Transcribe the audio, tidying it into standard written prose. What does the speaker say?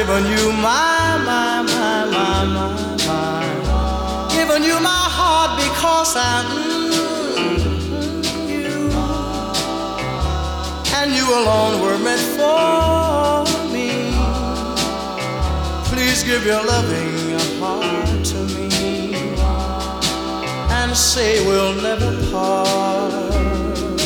given you my, given you my heart because I'm you, and you alone were meant for me. Please give your loving heart to me and say we'll never part.